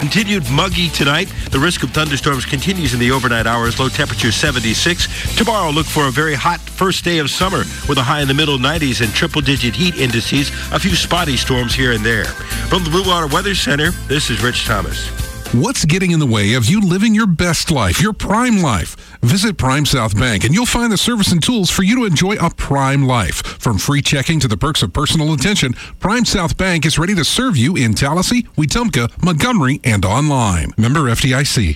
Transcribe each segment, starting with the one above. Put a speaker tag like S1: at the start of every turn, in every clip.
S1: Continued muggy tonight. The risk of thunderstorms continues in the overnight hours. Low temperature 76. Tomorrow, look for a very hot first day of summer with a high in the middle 90s and triple-digit heat indices. A few spotty storms here and there. From the Blue Water Weather Center, this is Rich Thomas.
S2: What's getting in the way of you living your best life, your prime life? Visit Prime South Bank and you'll find the service and tools for you to enjoy a prime life. From free checking to the perks of personal attention, Prime South Bank is ready to serve you in Tallahassee, Wetumpka, Montgomery, and online. Member FDIC.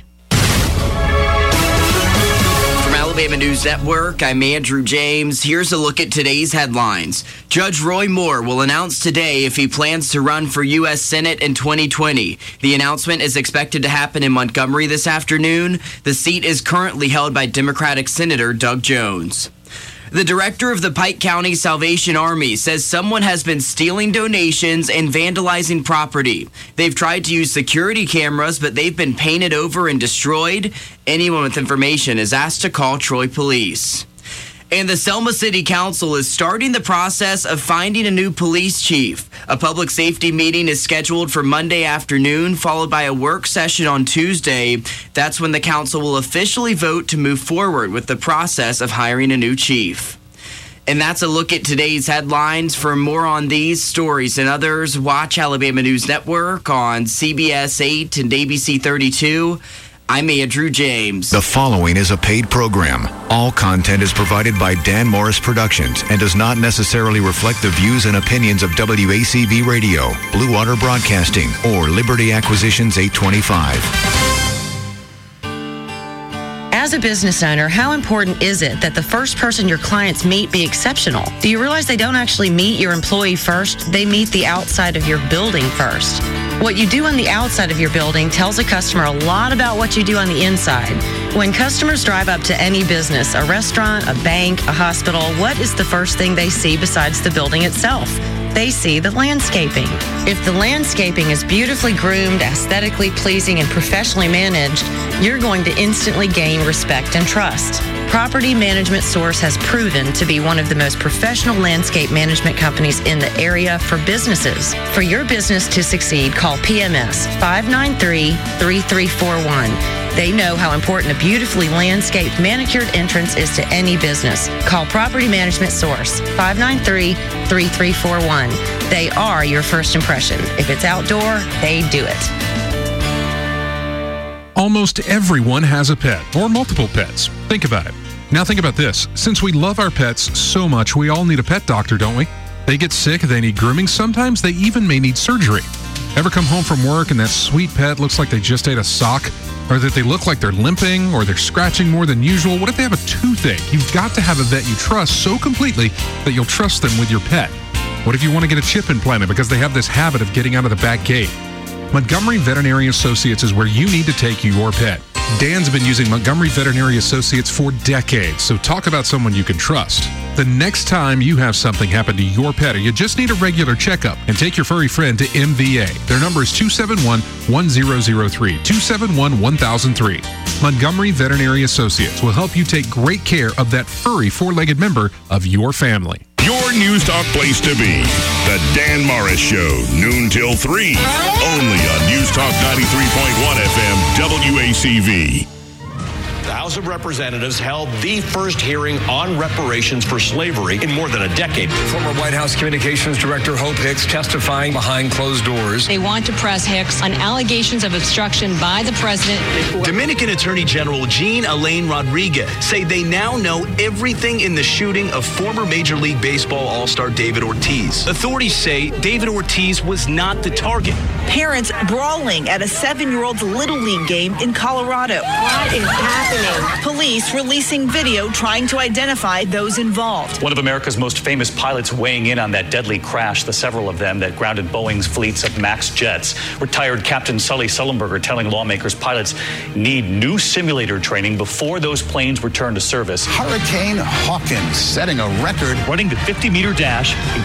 S3: Alabama News Network, I'm Andrew James. Here's a look at today's headlines. Judge Roy Moore will announce today if he plans to run for U.S. Senate in 2020. The announcement is expected to happen in Montgomery this afternoon. The seat is currently held by Democratic Senator Doug Jones. The director of the Pike County Salvation Army says someone has been stealing donations and vandalizing property. They've tried to use security cameras, but they've been painted over and destroyed. Anyone with information is asked to call Troy Police. And the Selma City Council is starting the process of finding a new police chief. A public safety meeting is scheduled for Monday afternoon, followed by a work session on Tuesday. That's when the council will officially vote to move forward with the process of hiring a new chief. And that's a look at today's headlines. For more on these stories and others, watch Alabama News Network on CBS 8 and ABC 32. I'm Andrew James.
S4: The following is a paid program. All content is provided by Dan Morris Productions and does not necessarily reflect the views and opinions of WACV Radio, Blue Water Broadcasting, or Liberty Acquisitions 825.
S5: As a business owner, how important is it that the first person your clients meet be exceptional? Do you realize they don't actually meet your employee first? They meet the outside of your building first. What you do on the outside of your building tells a customer a lot about what you do on the inside. When customers drive up to any business, a restaurant, a bank, a hospital, what is the first thing they see besides the building itself? They see the landscaping. If the landscaping is beautifully groomed, aesthetically pleasing, and professionally managed, you're going to instantly gain respect and trust. Property Management Source has proven to be one of the most professional landscape management companies in the area for businesses. For your business to succeed, call PMS 593-3341. They know how important a beautifully landscaped, manicured entrance is to any business. Call Property Management Source 593-3341. They are your first impression. If it's outdoor, they do it.
S2: Almost everyone has a pet or multiple pets. Think about it. Now think about this. Since we love our pets so much, we all need a pet doctor, don't we? They get sick, they need grooming. Sometimes they even may need surgery. Ever come home from work and that sweet pet looks like they just ate a sock? Or that they look like they're limping or they're scratching more than usual? What if they have a toothache? You've got to have a vet you trust so completely that you'll trust them with your pet. What if you want to get a chip implanted because they have this habit of getting out of the back gate? Montgomery Veterinary Associates is where you need to take your pet. Dan's been using Montgomery Veterinary Associates for decades, so talk about someone you can trust. The next time you have something happen to your pet or you just need a regular checkup, and take your furry friend to MVA. Their number is 271-1003, 271-1003. Montgomery Veterinary Associates will help you take great care of that furry four-legged member of your family.
S6: Your News Talk place to be. The Dan Morris Show, noon till 3. Only on News Talk 93.1 FM, WACV.
S7: The House of Representatives held the first hearing on reparations for slavery in more than a decade.
S8: Former White House Communications Director Hope Hicks testifying behind closed doors.
S9: They want to press Hicks on allegations of obstruction by the president.
S10: Dominican Attorney General Jean Elaine Rodriguez say they now know everything in the shooting of former Major League Baseball All-Star David Ortiz. Authorities say David Ortiz was not the target.
S11: Parents brawling at a 7-year-old's Little League game in Colorado.
S9: What is happening?
S11: Police releasing video trying to identify those involved.
S12: One of America's most famous pilots weighing in on that deadly crash, the several of them that grounded Boeing's fleets of MAX jets. Retired Captain Sully Sullenberger telling lawmakers pilots need new simulator training before those planes return to service.
S13: Hurricane Hawkins setting a record.
S12: Running the 50-meter dash in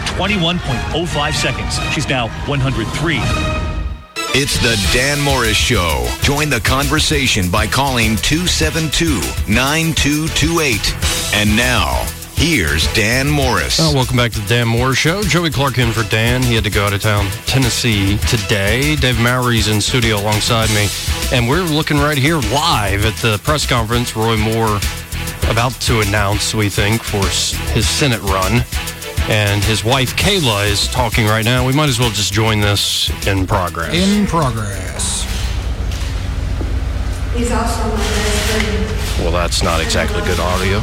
S12: 21.05 seconds. She's now 103.
S4: It's the Dan Morris Show. Join the conversation by calling 272-9228. And now, Here's Dan Morris.
S14: Welcome back to the Dan Morris Show. Joey Clark in for Dan. He had to go out of town, Tennessee today. Dave Mowry's in studio alongside me. And we're looking right here live at the press conference. Roy Moore about to announce, we think, for his Senate run. And his wife, Kayla, is talking right now. We might as well just join this in progress.
S15: In progress.
S16: He's also my best friend.
S14: Well, that's not exactly good audio.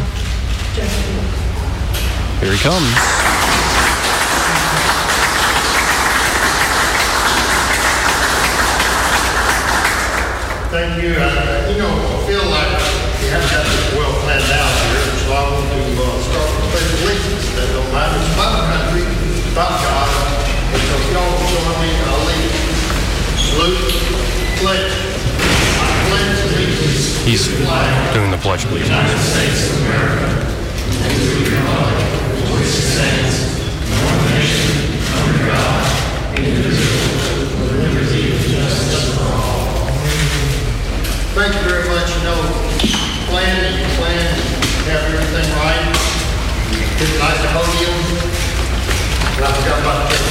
S14: Here he comes.
S17: Thank you. I feel like we haven't got this well planned out here, so I want to start with the pledge of allegiance. That don't matter. It's about the country, it's about God. And so if y'all will join me, I'll lead. Salute, pledge. I pledge allegiance.
S14: He's doing the pledge of allegiance.
S17: United States of America. And to the republic for which it stands, one nation, under God, indivisible, with liberty and justice for all. Thank you very much. Plan, have everything right. Get a nice podium. And I forgot about the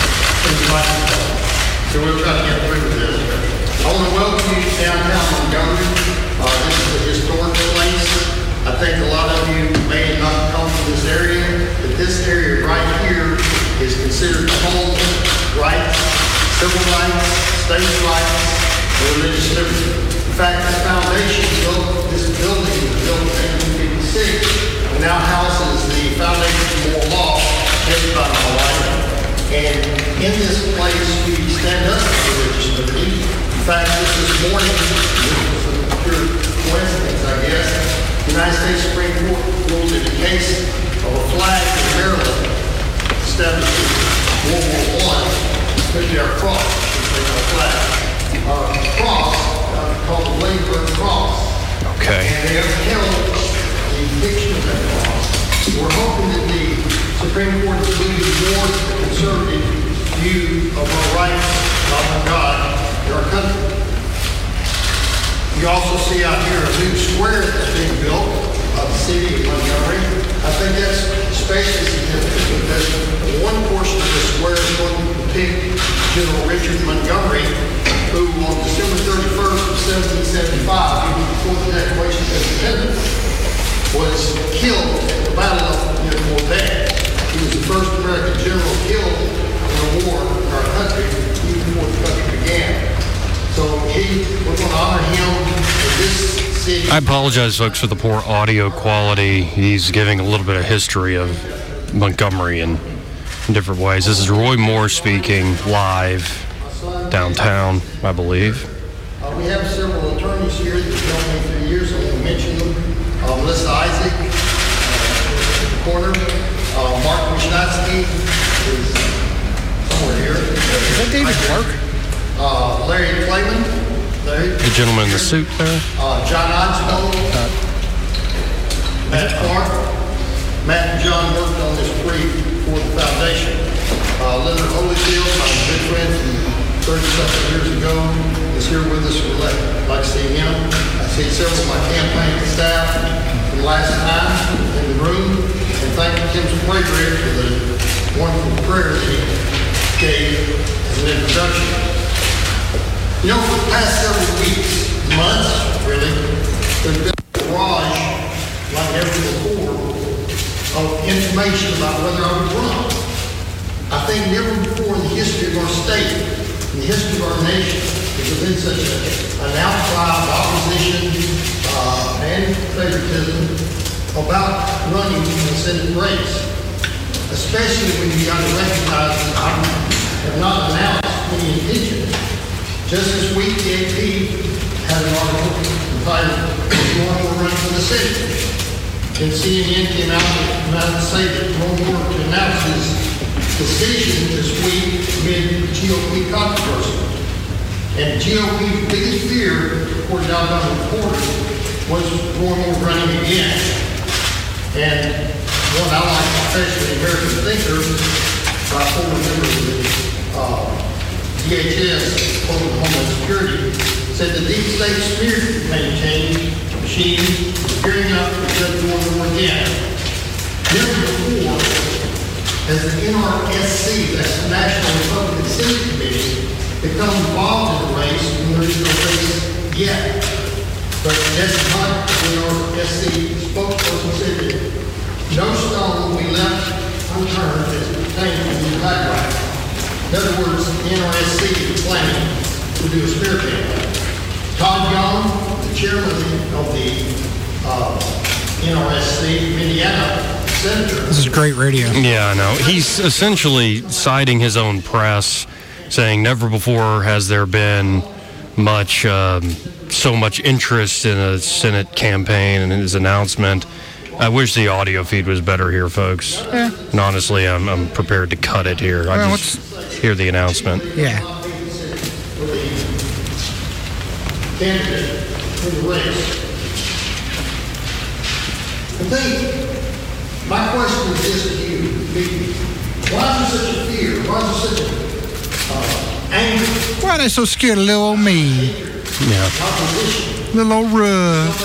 S17: so we'll try to get through with this. I want to welcome you to downtown Montgomery. This is a historic place. I think a lot of you may not come from this area, but this area right here is considered home rights, civil rights, state rights, and religious liberty. In fact, this foundation built, this building was built in 1956, and now houses the Foundation for Moral Law, headed by my wife. And in this place, we stand up for religious liberty. In fact, this morning, this was a pure coincidence, I guess. The United States Supreme Court ruled in the case of a flag in Maryland established in World War I, especially our cross, which is our flag. Our cross, called the Bladensburg Cross.
S14: Okay.
S17: And they have held the picture of that cross. We're hoping that the Supreme Court is moving more to the conservative view of our rights, of God, in our country. You also see out here a new square that's being built of the city of Montgomery. I think that's especially significant because one portion of the square is going to depict General Richard Montgomery, who on December 31st of 1775, even before the Declaration of Independence, was killed at the Battle of Fort Benning. He was the first American general killed in a war in our country, even before the country began. So we're going to honor him in this city.
S14: I apologize, folks, for the poor audio quality. He's giving a little bit of history of Montgomery in different ways. This is Roy Moore speaking live downtown, I believe.
S17: We have several attorneys here that have known me for years. I want to mention them. Melissa Isaac, in the corner. Mark Wisnatsky is somewhere here. Is that David Clark? Larry Clayman.
S14: The gentleman in the suit there.
S17: John Osmo. Matt Clark. Matt and John worked on this brief for the foundation. Leonard Holyfield, my good friend from 30-something years ago, is here with us. We'd like to see him. I see several of my campaign staff from last time in the room. And thank Tim Spraybridge for the wonderful prayer that he gave as an introduction. For the past several weeks, months, really, there's been a barrage, like never before, of information about whether I would run. I think never before in the history of our state, in the history of our nation, has there been such an outcry of opposition and favoritism about running in the Senate race, especially when you got to recognize that I have not announced any intention. Just this week, the AP had an article entitled, "Roy Moore running for the city." And CNN came out to say that Roy Moore to announce his decision this week amid GOP controversy. And GOP's biggest fear, according to our reporters, was Roy Moore running again. And one I like, especially American thinker, by former members of the DHS, Homeland Security, said the deep state smear campaign machine is gearing up to judge Roy Moore again. Never before has the NRSC, that's the National Republican Senate Committee, become involved in the race when there is no race yet. But that's not the NRSC spokesperson said that no stone will be left unturned as it pertains to the background. In other words, the NRSC is planning to do a smear campaign. Todd Young, the chairman of the NRSC, Indiana senator.
S15: This is great radio.
S14: Yeah, I know. He's essentially citing his own press, saying never before has there been much, so much interest in a Senate campaign and his announcement. I wish the audio feed was better here, folks.
S15: Yeah.
S14: And honestly, I'm prepared to cut it here. I just hear the announcement.
S15: Yeah.
S17: Candidate in the race. I think my question is this to you. Why is there such a fear? Why is there such a anger?
S15: Why are they so scared of little old me?
S14: Yeah.
S15: Little old Rudd.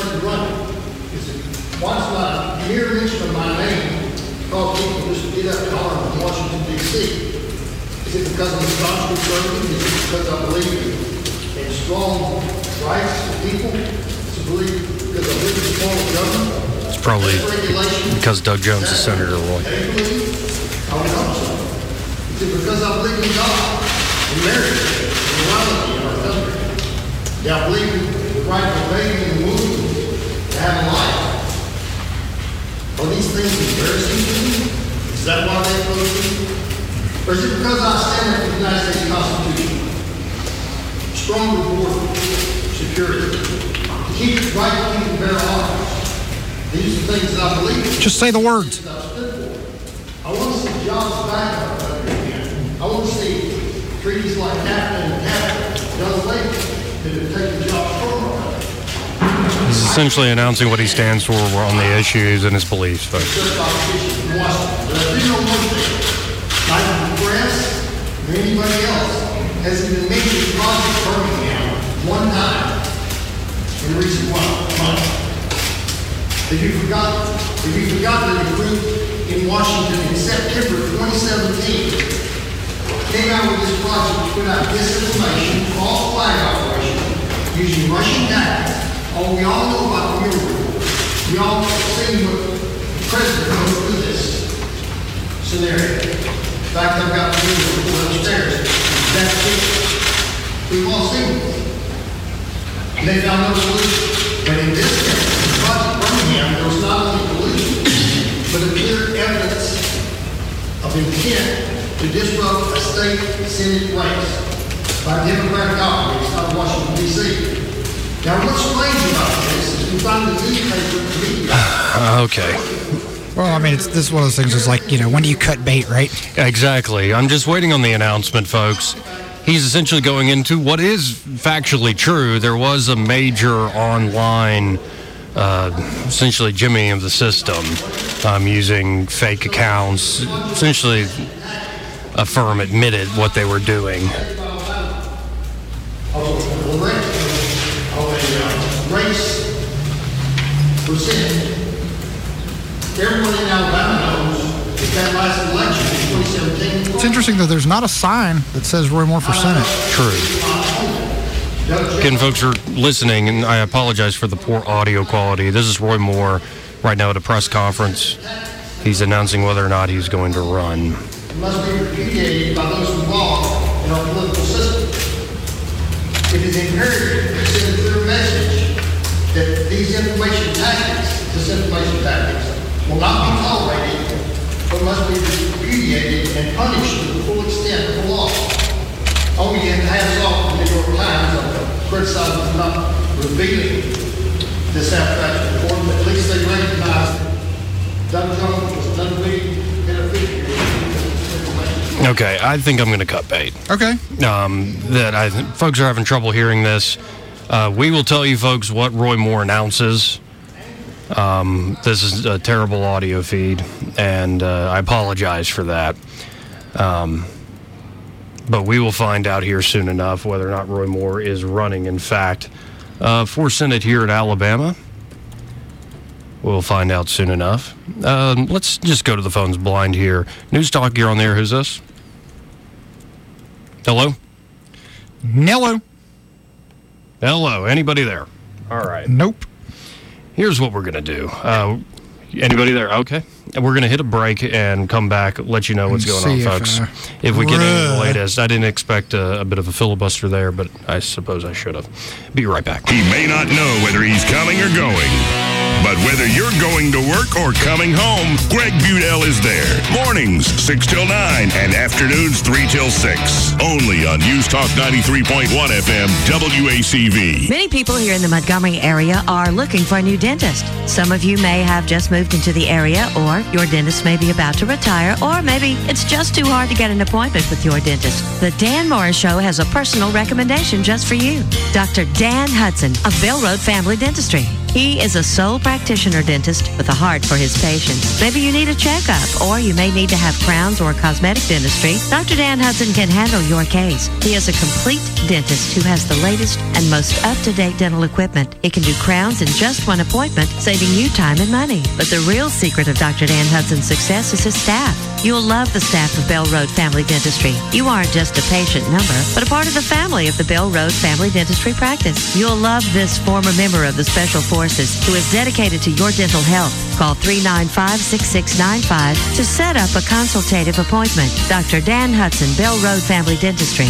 S17: Why is my mere mention of my name cause people just get up and holler in Washington, D.C.? Is it because I'm a staunch conservative? Is it because I believe in strong rights of people? Is it because I believe in small government?
S14: It's probably because Doug Jones is Senator Roy.
S17: I would hope so. Is it because I believe in God, in marriage, in morality in our country? Do I believe in the right of a baby in the womb to have a life? Are these things embarrassing to me? Is that why they oppose me? Or is it because I stand up for the United States Constitution? Stronger border security. To keep it right to keep and bear arms. These are things that I believe in.
S15: Just say the words.
S17: I want to see jobs back up again. I want to see treaties like NAFTA and CAFTA done away that have taken jobs from our
S14: He's essentially announcing what he stands for on the issues and his beliefs, folks.
S17: But I do know one thing. Neither the press or anybody else has even mentioned Project Birmingham one time in recent months. If you forgot the recruit in Washington in September 2017 came out with this project to put out disinformation, false flag operation, using Russian tactics. Oh, we all know about the Mueller report. We all seen what the president wrote through this scenario. In fact, I've got the Mueller report upstairs. That's it. We've all seen it. They found no collusion. But in this case, Project Birmingham, there was not only collusion, but a clear evidence of intent to disrupt a state Senate race by Democratic operatives out of Washington, D.C. Now, what's strange about this is we find the newspaper media.
S14: Okay.
S15: Well, I mean, this is one of those things. It's like, when do you cut bait, right?
S14: Exactly. I'm just waiting on the announcement, folks. He's essentially going into what is factually true. There was a major online, essentially jimmying of the system, using fake accounts. Essentially, a firm admitted what they were doing.
S17: Race percent. Everyone in Alabama knows that that last election in 2017.
S15: It's interesting that there's not a sign that says Roy Moore for Senate.
S14: True. Again, folks are listening, and I apologize for the poor audio quality. This is Roy Moore right now at a press conference. He's announcing whether or not he's going to run.
S17: It must be repudiated by those involved in our political system. It is imperative to send a clear message that these disinformation tactics will not be tolerated, but must be repudiated and punished to the full extent of the law. Only in hands off the New York Times of criticizing for not revealing this abstract report, but at least they recognize that Doug Jones was an unwitting beneficiary.
S14: Okay, I think I'm going to cut bait.
S15: Okay.
S14: Folks are having trouble hearing this. We will tell you, folks, what Roy Moore announces. This is a terrible audio feed, and I apologize for that. But we will find out here soon enough whether or not Roy Moore is running, in fact, for Senate here in Alabama. We'll find out soon enough. Let's just go to the phones blind here. News Talk, you're on there. Who's this? Hello?
S15: Hello.
S14: Hello. Anybody there? All right.
S15: Nope.
S14: Here's what we're going to do. Anybody there? Okay. We're going to hit a break and come back, let you know what's going on, folks. If we get into the latest. I didn't expect a bit of a filibuster there, but I suppose I should have. Be right back.
S6: He may not know whether he's coming or going, but whether you're going to work or coming home, Greg Budell is there. Mornings, 6 till 9, and afternoons, 3 till 6. Only on News Talk 93.1 FM, WACV.
S18: Many people here in the Montgomery area are looking for a new dentist. Some of you may have just moved into the area, or your dentist may be about to retire, or maybe it's just too hard to get an appointment with your dentist. The Dan Morris Show has a personal recommendation just for you. Dr. Dan Hudson of Bell Road Family Dentistry. He is a sole practitioner dentist with a heart for his patients. Maybe you need a checkup, or you may need to have crowns or cosmetic dentistry. Dr. Dan Hudson can handle your case. He is a complete dentist who has the latest and most up-to-date dental equipment. He can do crowns in just one appointment, saving you time and money. But the real secret of Dr. Dan Hudson's success is his staff. You'll love the staff of Bell Road Family Dentistry. You aren't just a patient number, but a part of the family of the Bell Road Family Dentistry practice. You'll love this former member of the Special Forces who is dedicated to your dental health. Call 395-6695 to set up a consultative appointment. Dr. Dan Hudson, Bell Road Family Dentistry,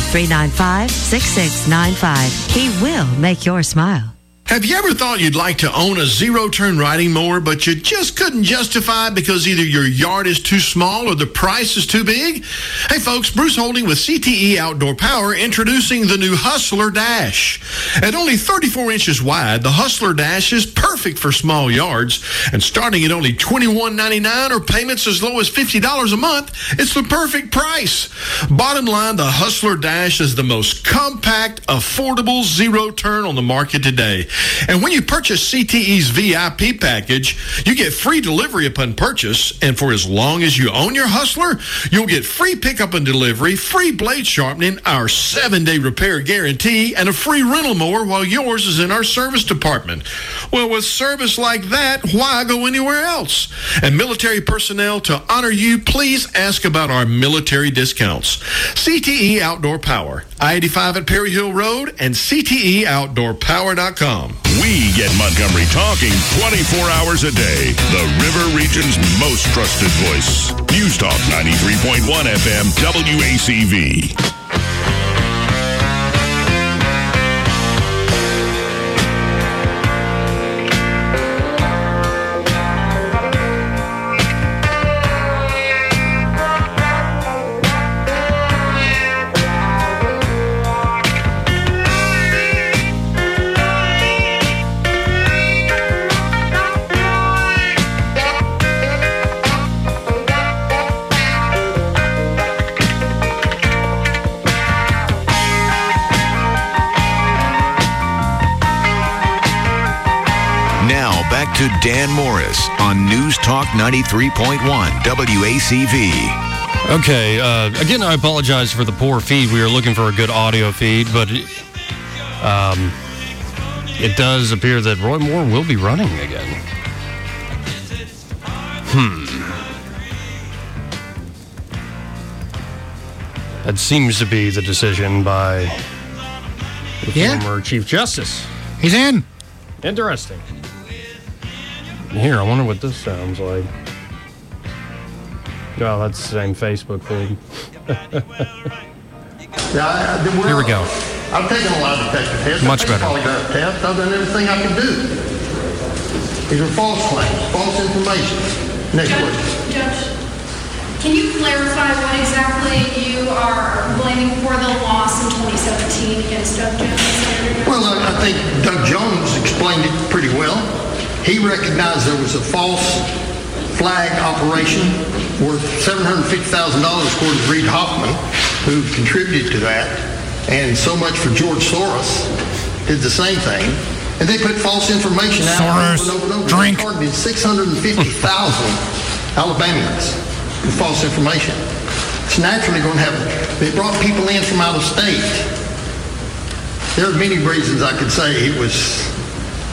S18: 395-6695. He will make your smile.
S1: Have you ever thought you'd like to own a zero-turn riding mower, but you just couldn't justify it because either your yard is too small or the price is too big? Hey folks, Bruce Holding with CTE Outdoor Power introducing the new Hustler Dash. At only 34 inches wide, the Hustler Dash is perfect for small yards, and starting at only $21.99 or payments as low as $50 a month, it's the perfect price. Bottom line, the Hustler Dash is the most compact, affordable zero-turn on the market today. And when you purchase CTE's VIP package, you get free delivery upon purchase, and for as long as you own your Hustler, you'll get free pickup and delivery, free blade sharpening, our 7-day repair guarantee, and a free rental mower while yours is in our service department. Well, with service like that, why go anywhere else? And military personnel, to honor you, please ask about our military discounts. CTE Outdoor Power, I-85 at Perry Hill Road, and CTEOutdoorPower.com.
S6: We get Montgomery talking 24 hours a day. The River Region's most trusted voice. News Talk 93.1 FM, WACV.
S4: To Dan Morris on News Talk 93.1 WACV.
S14: Okay, again, I apologize for the poor feed. We were looking for a good audio feed, but it does appear that Roy Moore will be running again. That seems to be the decision by the former Chief Justice.
S15: He's in.
S14: Interesting. Here, I wonder what this sounds like. Oh, that's the same Facebook feed. Here we go.
S17: I've taken a lie detector test.
S14: Much better.
S17: Polygraph test. I've done everything I can do. These are false claims, false information. Next question.
S16: Judge, can you clarify what exactly you are blaming for the loss in 2017 against Doug Jones?
S17: Well, I think Doug Jones explained it pretty well. He recognized there was a false flag operation worth $750,000 according to Reid Hoffman, who contributed to that. And so much for George Soros did the same thing. And they put false information out over and over. Drink. They targeted 650,000 Alabamians with false information. It's naturally going to happen. They brought people in from out of state. There are many reasons I could say it was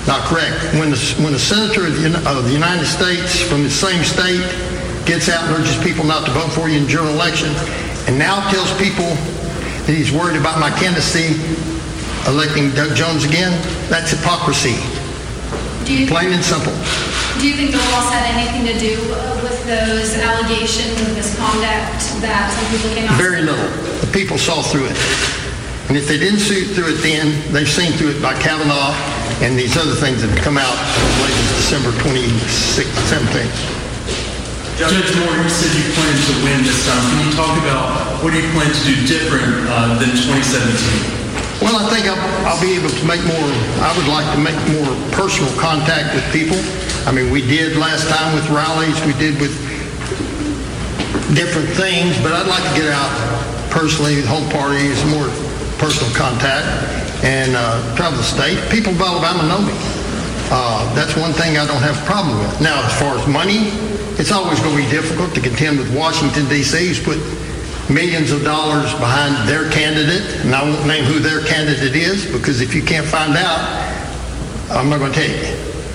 S17: not correct. When a senator of the United States from the same state gets out and urges people not to vote for you in the general election, and now tells people that he's worried about my candidacy electing Doug Jones again, that's hypocrisy. Plain and simple.
S16: Do you think the loss had anything to do with those allegations of misconduct that some people came out?
S17: Very little. The people saw through it. And if they didn't see through it then, they've seen through it by Kavanaugh and these other things that have come out as late as December 2017.
S19: Judge Moore, you said you plan to win this time. Can you talk about what do you plan to do different than 2017?
S17: Well, I think I'll be able to make more, I would like to make more personal contact with people. I mean, we did last time with rallies, we did with different things, but I'd like to get out personally, home parties, more personal contact, and travel the state. People of Alabama know me. That's one thing I don't have a problem with. Now, as far as money, it's always going to be difficult to contend with Washington, D.C., who's put millions of dollars behind their candidate, and I won't name who their candidate is, because if you can't find out, I'm not going to tell you.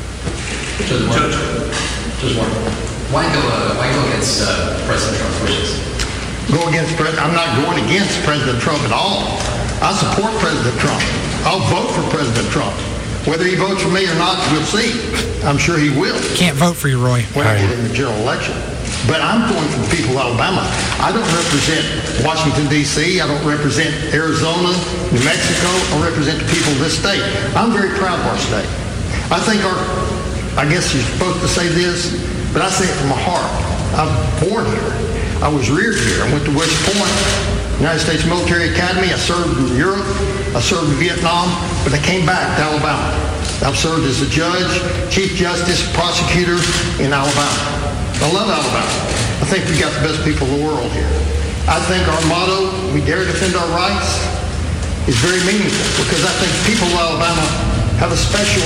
S20: Just one. Why go against President Trump's wishes?
S17: Go against I'm not going against President Trump at all. I support President Trump. I'll vote for President Trump. Whether he votes for me or not, we'll see. I'm sure he will.
S15: Can't vote for you, Roy.
S17: When I get in the general election. But I'm going for the people of Alabama. I don't represent Washington, D.C. I don't represent Arizona, New Mexico. I represent the people of this state. I'm very proud of our state. I think I guess you're supposed to say this, but I say it from my heart. I'm born here. I was reared here. I went to West Point, United States Military Academy. I served in Europe. I served in Vietnam, but I came back to Alabama. I've served as a judge, chief justice, prosecutor in Alabama. I love Alabama. I think we got the best people in the world here. I think our motto, we dare defend our rights, is very meaningful because I think people of Alabama have a special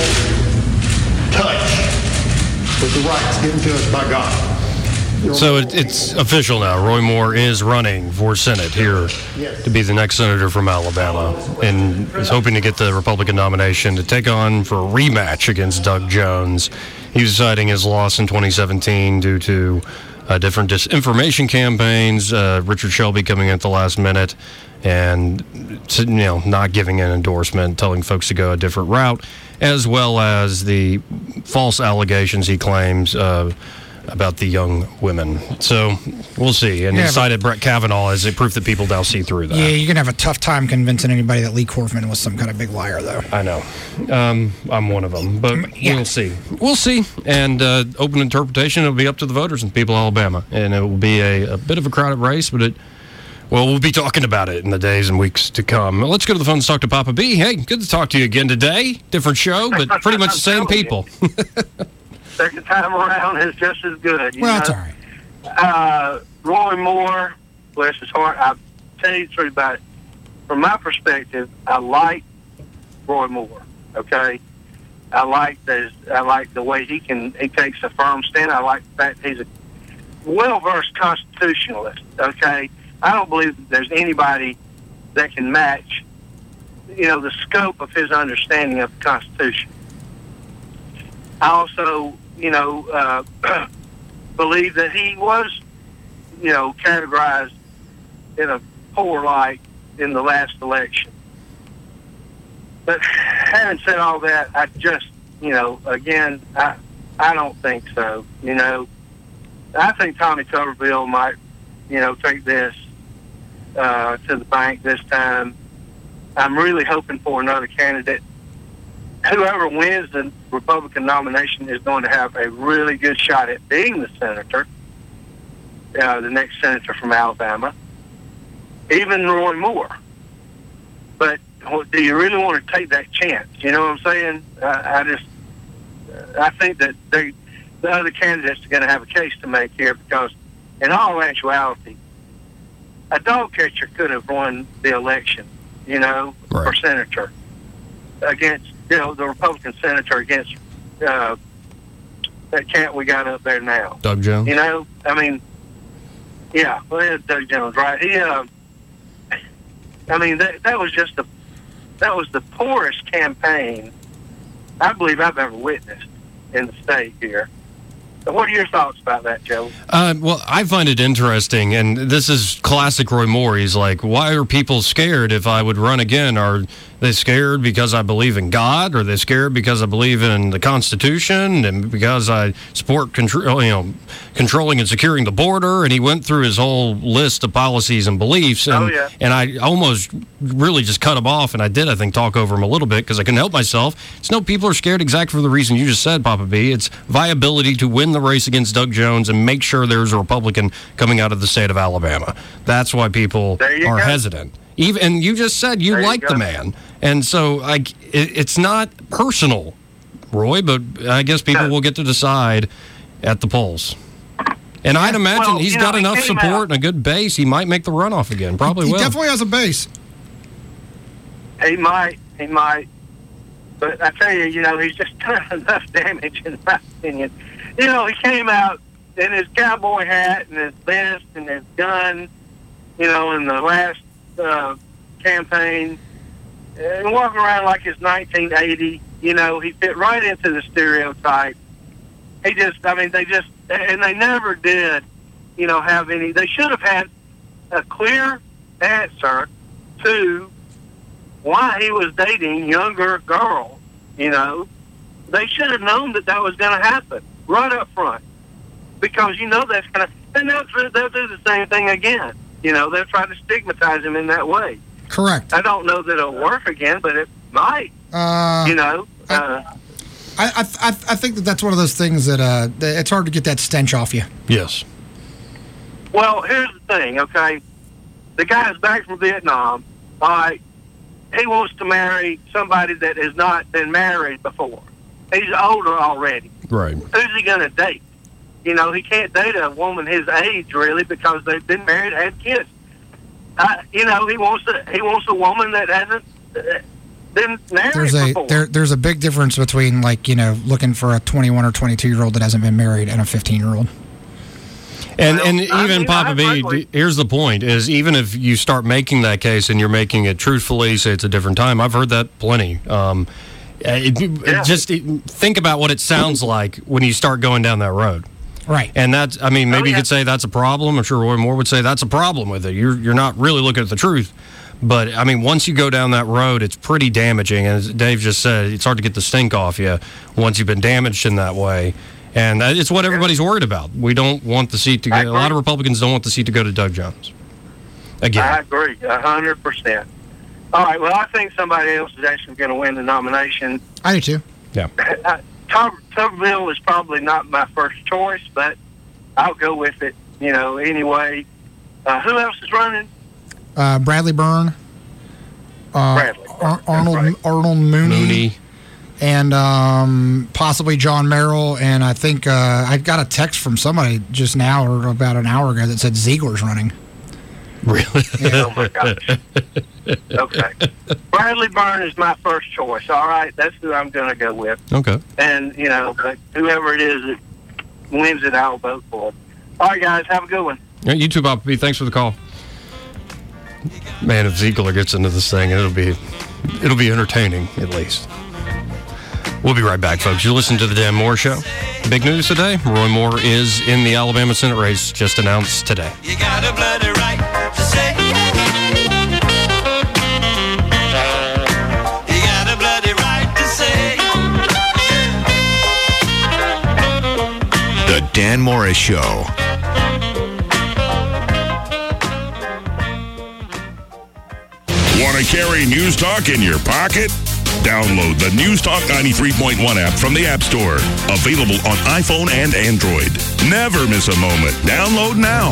S17: touch with the rights given to us by God.
S14: So it's official now. Roy Moore is running for Senate here to be the next senator from Alabama and is hoping to get the Republican nomination to take on for a rematch against Doug Jones. He was citing his loss in 2017 due to different disinformation campaigns, Richard Shelby coming in at the last minute and not giving an endorsement, telling folks to go a different route, as well as the false allegations he claims about the young women. So we'll see. And he cited Brett Kavanaugh as a proof that people now see through that.
S15: Yeah, you're going to have a tough time convincing anybody that Lee Corfman was some kind of big liar, though.
S14: I know. I'm one of them. But we'll see. We'll see. And open interpretation, it'll be up to the voters and people of Alabama. And it will be a bit of a crowded race, but we'll be talking about it in the days and weeks to come. Let's go to the phone to talk to Papa B. Hey, good to talk to you again today. Different show, but pretty much the same people.
S21: Second time around is just as good.
S15: Well, it's all
S21: right. Roy Moore, bless his heart, I'll tell you the truth about it. From my perspective, I like Roy Moore, okay? I like the way he takes a firm stand. I like the fact he's a well-versed constitutionalist, okay? I don't believe that there's anybody that can match, the scope of his understanding of the Constitution. I also, believe that he was, categorized in a poor light in the last election. But having said all that, I just, again, I don't think so. I think Tommy Tuberville might, take this to the bank this time. I'm really hoping for another candidate. Whoever wins the Republican nomination is going to have a really good shot at being the senator, the next senator from Alabama, even Roy Moore. But do you really want to take that chance? You know what I'm saying? I think that the other candidates are going to have a case to make here because, in all actuality, a dog catcher could have won the election, for senator against, the Republican senator against that cat we got up there now.
S14: Doug Jones?
S21: Doug Jones, right? He, that was the poorest campaign I believe I've ever witnessed in the state here. So what are your thoughts about that, Joe?
S14: Well, I find it interesting, and this is classic Roy Moore. He's like, why are people scared if I would run again? Are they scared because I believe in God? Are they scared because I believe in the Constitution and because I support controlling and securing the border? And he went through his whole list of policies and beliefs. And, and I almost really just cut him off, and I think, talk over him a little bit because I couldn't help myself. It's no, people are scared exactly for the reason you just said, Papa B. It's viability to win the race against Doug Jones and make sure there's a Republican coming out of the state of Alabama. That's why people are hesitant. And you just said you like the man. And so it's not personal, Roy, but I guess people will get to decide at the polls. And I'd imagine he's got enough support and a good base. He might make the runoff again. Probably will.
S15: He definitely has a base.
S21: He might. But I tell you, he's just done enough damage, in my opinion. He came out in his cowboy hat and his vest and his gun, in the last campaign, and walking around like it's 1980. He fit right into the stereotype. They never did, have any. They should have had a clear answer to why he was dating younger girls. They should have known that was going to happen right up front, because that's going to, and they'll do the same thing again. They'll try to stigmatize him in that way.
S15: Correct.
S21: I don't know that it'll work again, but it might.
S15: I think that's one of those things that it's hard to get that stench off you.
S14: Yes.
S21: Well, here's the thing, okay? The guy's back from Vietnam. All right. He wants to marry somebody that has not been married before. He's older already.
S14: Right.
S21: Who's he going to date? He can't date a woman his age, really, because they've been married and had kids. He wants a woman that hasn't been married before.
S15: There's a big difference between, looking for a 21 or 22-year-old that hasn't been married and a 15-year-old.
S14: And even Papa B, here's the point, is even if you start making that case and you're making it truthfully, say it's a different time, I've heard that plenty. Just think about what it sounds like when you start going down that road.
S15: Right.
S14: And that's, maybe you could say that's a problem. I'm sure Roy Moore would say that's a problem with it. You're not really looking at the truth. But, once you go down that road, it's pretty damaging. And as Dave just said, it's hard to get the stink off you once you've been damaged in that way. And it's what everybody's worried about. We don't want the seat to go. A lot of Republicans don't want the seat to go to Doug Jones. Again.
S21: I agree, 100%. All right, well, I think somebody else is actually going to win the nomination.
S15: I do too.
S14: Yeah.
S21: Tuberville is probably not my first choice, but I'll go with it, anyway. Who else is running?
S15: Bradley Byrne.
S21: Bradley.
S15: Arnold Mooney. And possibly John Merrill. And I think I got a text from somebody just now or about an hour ago that said Ziegler's running.
S14: Really?
S21: Yeah. Oh, my gosh. Okay. Bradley Byrne is my first choice, all right? That's who I'm going to go with.
S14: Okay.
S21: And, but whoever it is that wins it, I'll vote for. All right, guys, have a good one.
S14: Yeah, you too, Papa B. Thanks for the call. Man, if Ziegler gets into this thing, it'll be entertaining, at least. We'll be right back, folks. You're listening to The Dan Moore Show. Big news today. Roy Moore is in the Alabama Senate race, just announced today.
S3: You got a bloody right to say. You got a bloody right to say.
S4: The Dan Morris Show.
S6: Want to carry News Talk in your pocket? Download the News Talk 93.1 app from the App Store. Available on iPhone and Android. Never miss a moment. Download now.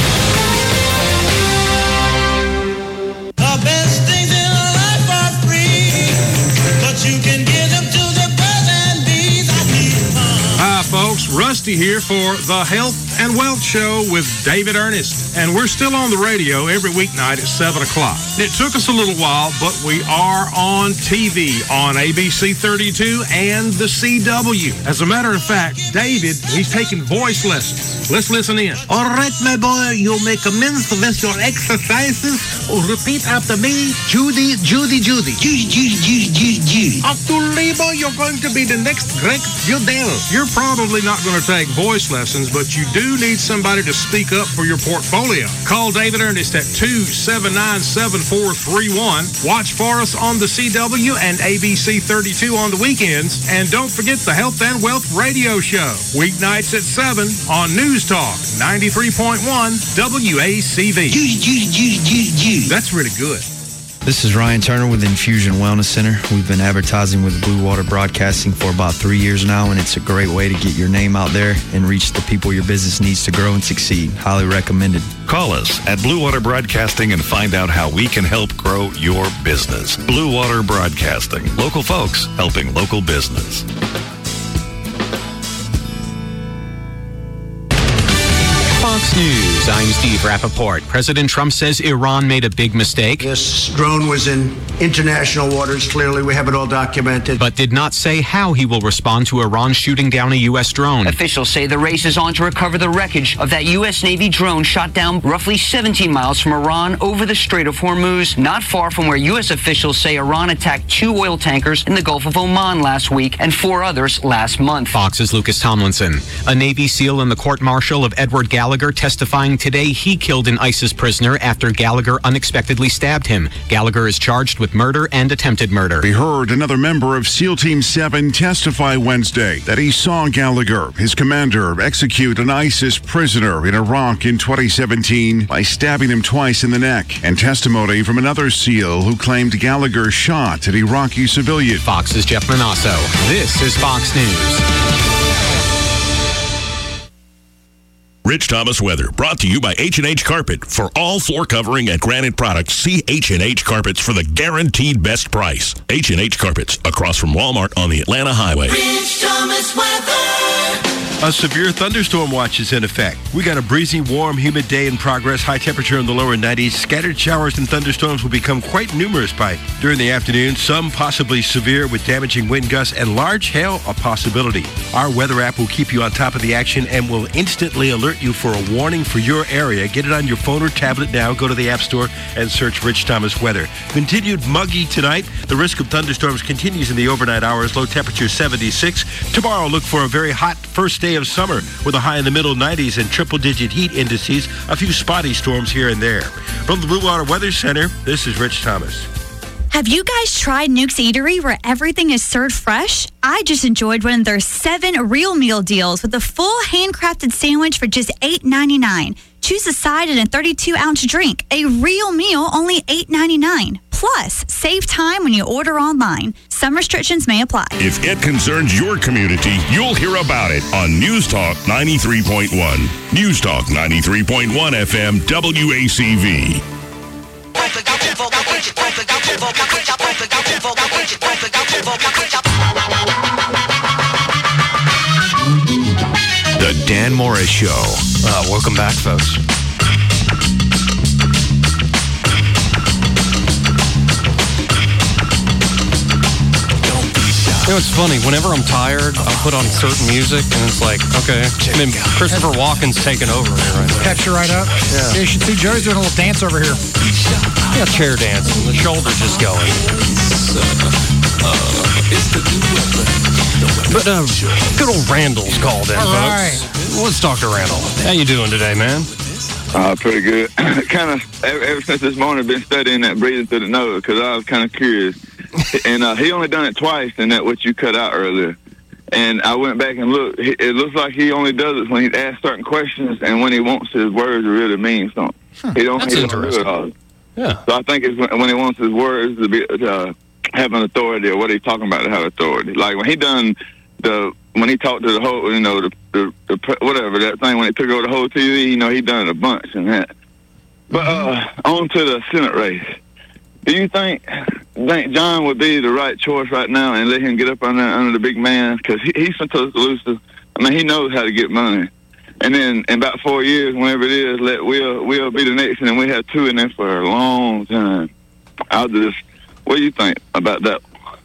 S3: The best things in life are free, but you can give them to the birds and bees.
S2: Hi, folks. Rusty here for the Health
S5: Health and Wealth Show with David Ernest. And we're still on the radio every weeknight at 7 o'clock. It took us a little while, but we are on TV on ABC 32 and the CW. As a matter of fact, David, he's taking voice lessons. Let's listen in.
S22: All right, my boy, you may commence with your exercises. Repeat after me. Judy. After labor, you're going to be the next Greg Budell.
S5: You're probably not going to take voice lessons, but you do need somebody to speak up for your portfolio. Call David Ernest at 279-7431. Watch for us on the CW and ABC 32 on the weekends. And don't forget the Health and Wealth Radio Show. Weeknights at 7 on News Talk 93.1 WACV. That's really good.
S23: This is Ryan Turner with Infusion Wellness Center. We've been advertising with Blue Water Broadcasting for about 3 years now, and it's a great way to get your name out there and reach the people your business needs to grow and succeed. Highly recommended.
S6: Call us at Blue Water Broadcasting and find out how we can help grow your business. Blue Water Broadcasting. Local folks helping local business.
S24: Fox News, I'm Steve Rappaport. President Trump says Iran made a big mistake.
S25: This drone was in international waters. Clearly, we have it all documented.
S24: But did not say how he will respond to Iran shooting down a U.S. drone.
S26: Officials say the race is on to recover the wreckage of that U.S. Navy drone shot down roughly 17 miles from Iran over the Strait of Hormuz, not far from where U.S. officials say Iran attacked 2 oil tankers in the Gulf of Oman last week and 4 others last month.
S24: Fox's Lucas Tomlinson. A Navy SEAL in the court-martial of Edward Gallagher testifying today he killed an ISIS prisoner after Gallagher unexpectedly stabbed him. Gallagher is charged with murder and attempted murder.
S27: We heard another member of SEAL Team 7 testify Wednesday that he saw Gallagher, his commander, execute an ISIS prisoner in Iraq in 2017 by stabbing him twice in the neck. And testimony from another SEAL who claimed Gallagher shot an Iraqi civilian.
S24: Fox's Jeff Manasso. This is Fox News.
S6: Rich Thomas weather, brought to you by H&H Carpet. For all floor covering and granite products, see H&H Carpets for the guaranteed best price. H&H Carpets, across from Walmart on the Atlanta Highway.
S3: Rich Thomas weather.
S1: A severe thunderstorm watch is in effect. We got a breezy, warm, humid day in progress. High temperature in the lower 90s. Scattered showers and thunderstorms will become quite numerous during the afternoon. Some possibly severe with damaging wind gusts and large hail a possibility. Our weather app will keep you on top of the action and will instantly alert you for a warning for your area. Get it on your phone or tablet now. Go to the App Store and search Rich Thomas Weather. Continued muggy tonight. The risk of thunderstorms continues in the overnight hours. Low temperature 76. Tomorrow, look for a very hot first day of summer with a high in the middle 90s and triple-digit heat indices. A few spotty storms here and there. From the Blue Water Weather Center, this is Rich Thomas.
S28: Have you guys tried Nuke's Eatery where everything is served fresh? I just enjoyed one of their 7 real meal deals with a full handcrafted sandwich for just $8.99. Choose a side and a 32-ounce drink. A real meal, only $8.99. Plus, save time when you order online. Some restrictions may apply.
S6: If it concerns your community, you'll hear about it on News Talk 93.1. News Talk 93.1 FM WACV.
S4: The Dan Morris Show.
S14: Welcome back, folks. You know, it's funny. Whenever I'm tired, I'll put on certain music, and it's like, okay. I mean, Christopher Walken's taking over here right now.
S15: Catch you right up.
S14: Yeah.
S15: You should see Joey's doing a little dance over here.
S14: Yeah, chair dancing. The shoulders just going. But good old Randall's called in,
S15: All
S14: folks.
S15: right.
S14: Let's talk to Randall. How you doing today, man?
S29: Pretty good. Kind of, ever since this morning, been studying that breathing through the nose, because I was kind of curious. And he only done it twice in that what you cut out earlier. And I went back and looked. It looks like he only does it when he asks certain questions and when he wants his words to really mean something. He don't do it all.
S14: Yeah.
S29: So I think it's when he wants his words to be have an authority, or what he's talking about to have authority. Like when he done when he talked to the whole, the whatever that thing, when he took over the whole TV, he done it a bunch and that. But on to the Senate race. Do you think John would be the right choice right now and let him get up under the big man? Because he's supposed to lose. He knows how to get money. And then in about 4 years, whenever it is, we'll be the next, and then we have 2 in there for a long time. What do you think about that?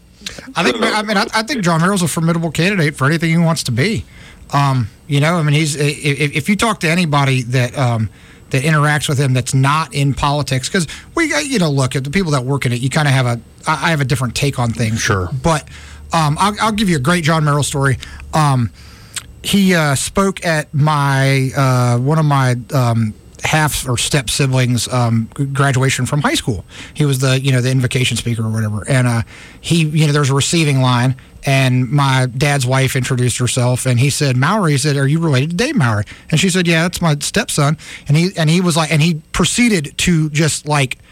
S15: I think John Merrill's a formidable candidate for anything he wants to be. He's if you talk to anybody that interacts with him that's not in politics, because look at the people that work in it. You kind of I have a different take on things.
S14: Sure,
S15: but I'll give you a great John Merrill story. He spoke at my one of my half or step siblings graduation from high school. He was the invocation speaker or whatever, and there was a receiving line, and my dad's wife introduced herself, and he said, Mowry. He said, "Are you related to Dave Mowry?" And she said, "Yeah, that's my stepson." And he was like, and he proceeded to just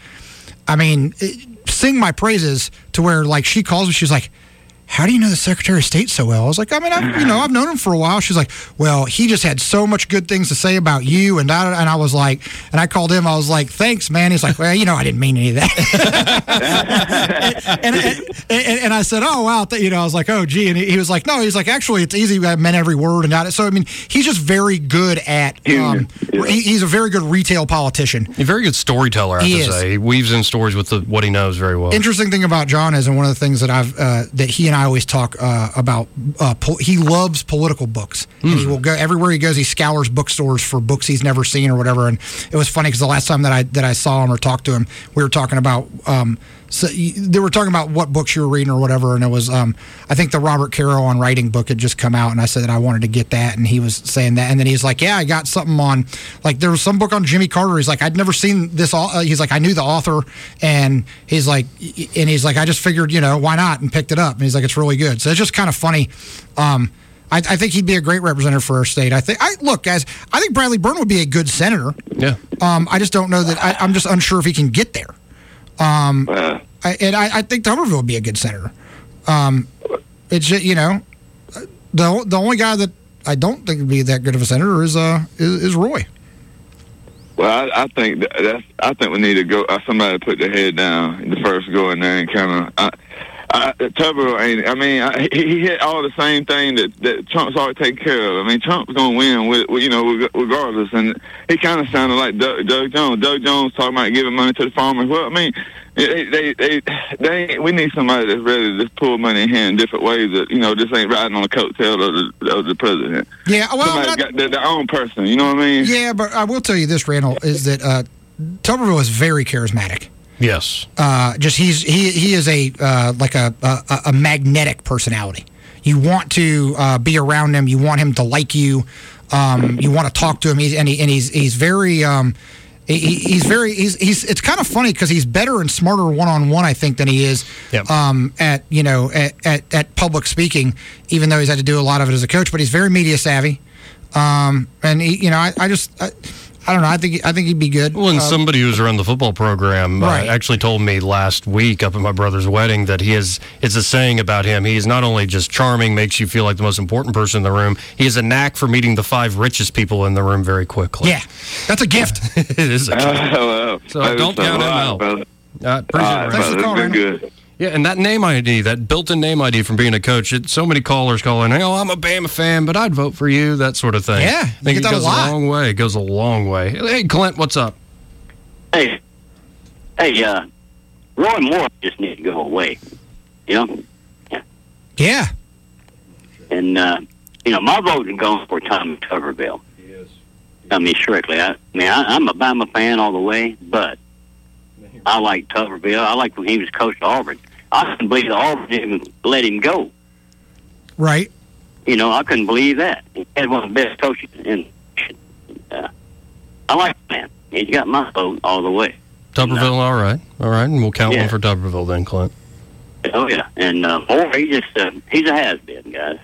S15: sing my praises to where she calls me, she's like, "How do you know the Secretary of State so well?" I was like, I've known him for a while. She's like, "Well, he just had so much good things to say about you." And I was like, and I called him. I was like, "Thanks, man." He's like, "Well, I didn't mean any of that." and I said, "Oh, wow." I was like, "Oh, gee." And he was like, "No." He's like, "Actually, it's easy. I meant every word." And so, he's just very good at. He's a very good retail politician.
S14: A very good storyteller, I have to say. He weaves in stories with what he knows very well.
S15: Interesting thing about John is, and one of the things that that he and I always talk about, he loves political books. And he will go everywhere he goes. He scours bookstores for books he's never seen or whatever. And it was funny because the last time that I saw him or talked to him, we were talking about they were talking about what books you were reading or whatever. And it was I think the Robert Caro on writing book had just come out, and I said that I wanted to get that, and he was saying that, and then he's like, "Yeah, I got something on there was some book on Jimmy Carter." He's like, "I'd never seen this." He's like, "I knew the author," and he's like, "I just figured, why not?" and picked it up. And he's like, "It's really good." So it's just kind of funny. I think he'd be a great representative for our state. Look, guys, I think Bradley Byrne would be a good senator.
S14: Yeah.
S15: I just don't know that. I'm just unsure if he can get there. I think Tuberville would be a good senator. It's just, the only guy that I don't think would be that good of a senator is Roy.
S29: Well, I think I think we need to go. Somebody put their head down the first go in there and kind of. Tuberville ain't. He hit all the same thing that Trump's already taken care of. Trump's gonna win regardless. And he kind of sounded like Doug Jones. Doug Jones talking about giving money to the farmers. Well, we need somebody that's ready to just pull money in here in different ways. That just ain't riding on the coattail of the president.
S15: Yeah, well,
S29: somebody got their own person. You know what I mean?
S15: Yeah, but I will tell you this, Randall, is that Tuberville is very charismatic.
S14: Yes.
S15: He is a magnetic personality. You want to be around him. You want him to like you. You want to talk to him. He's very. It's kind of funny because he's better and smarter one-on-one, I think, than he is at public speaking. Even though he's had to do a lot of it as a coach, but he's very media savvy. And I don't know. I think he'd be good.
S14: Well, and somebody who's run the football program actually told me last week up at my brother's wedding that it's a saying about him. He is not only just charming, makes you feel like the most important person in the room, he has a knack for meeting the 5 richest people in the room very quickly.
S15: Yeah, that's a gift.
S14: It is a gift. So don't count him out. Appreciate it.
S15: Thanks for calling.
S29: Good.
S14: Yeah, and that name ID, that built-in name ID from being a coach, so many callers calling, "Hey, I'm a Bama fan, but I'd vote for you," that sort of thing.
S15: Yeah,
S14: I think it goes a long way. It goes a long way. Hey, Clint, what's up?
S7: Hey, Roy Moore just needs to go away.
S15: Yeah.
S7: And, my vote is going for Tommy Tuberville. Strictly. I'm a Bama fan all the way, but I like Tuberville. I like when he was coach at Auburn. I couldn't believe that Auburn didn't let him go.
S15: Right.
S7: I couldn't believe that. He had one of the best coaches. And I like the man. He's got my vote all the way.
S14: Tuberville, all right. And we'll count one for Tuberville then, Clint.
S7: Oh, yeah. And Moore, he's a has-been, guys.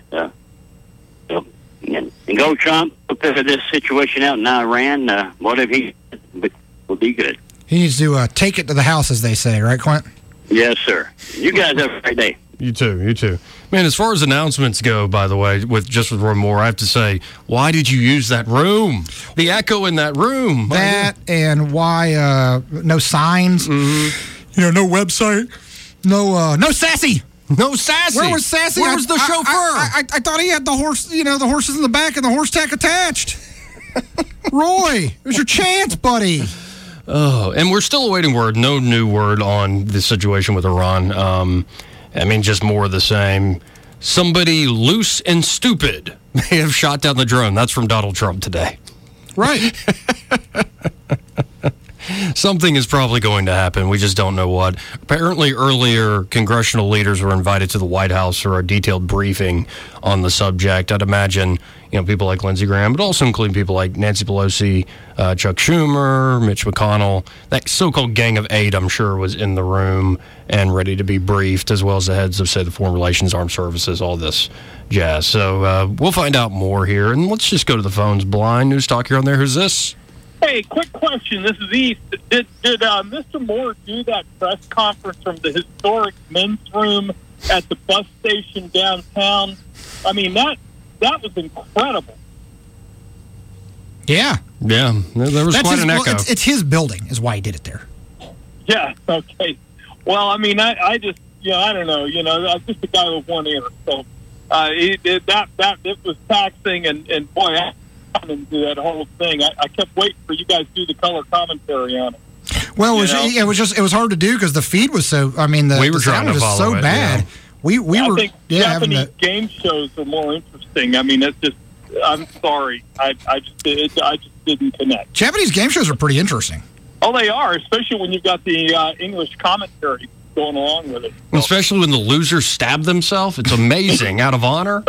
S7: And go Trump, figure this situation out in Iran. Whatever he will be good.
S15: He needs to take it to the house, as they say, right, Clint?
S7: Yes, sir. You guys have a great day.
S14: You too. Man, as far as announcements go, by the way, with Roy Moore, I have to say, why did you use that room? The echo in that room.
S15: That and why no signs, no website, no Sassy.
S14: No Sassy.
S15: Where was Sassy?
S14: Where was the chauffeur?
S15: I thought he had the horse, the horses in the back and the horse tack attached. Roy, there's your chance, buddy.
S14: Oh, and we're still awaiting word. No new word on the situation with Iran. I mean, just more of the same. Somebody loose and stupid may have shot down the drone. That's from Donald Trump today.
S15: Right.
S14: Something is probably going to happen. We just don't know what. Apparently, earlier, congressional leaders were invited to the White House for a detailed briefing on the subject. I'd imagine, people like Lindsey Graham, but also including people like Nancy Pelosi, Chuck Schumer, Mitch McConnell. That so-called Gang of Eight, I'm sure, was in the room and ready to be briefed, as well as the heads of, say, the Foreign Relations, Armed Services, all this jazz. So we'll find out more here. And let's just go to the phones. Blind News Talk, you're on there. Who's this?
S8: Hey, quick question. This is East. Did Mr. Moore do that press conference from the historic men's room at the bus station downtown? I mean, that was incredible.
S15: Yeah.
S14: Yeah, there was quite an echo.
S15: It's his building is why he did it there.
S8: Yeah, okay. Well, I mean, I just, I don't know. I'm just a guy with one ear. So it was taxing, and boy, into that whole thing. I kept waiting for you guys to do the color commentary on it.
S15: Well, it was hard to do because the feed was so. I mean, the sound was so bad. Yeah. We were.
S8: I think Japanese game shows are more interesting. I mean, it's just. I'm sorry. I just didn't connect.
S15: Japanese game shows are pretty interesting.
S8: Oh, they are, especially when you've got the English commentary going along with it.
S14: Especially when the losers stab themselves. It's amazing. Out of honor.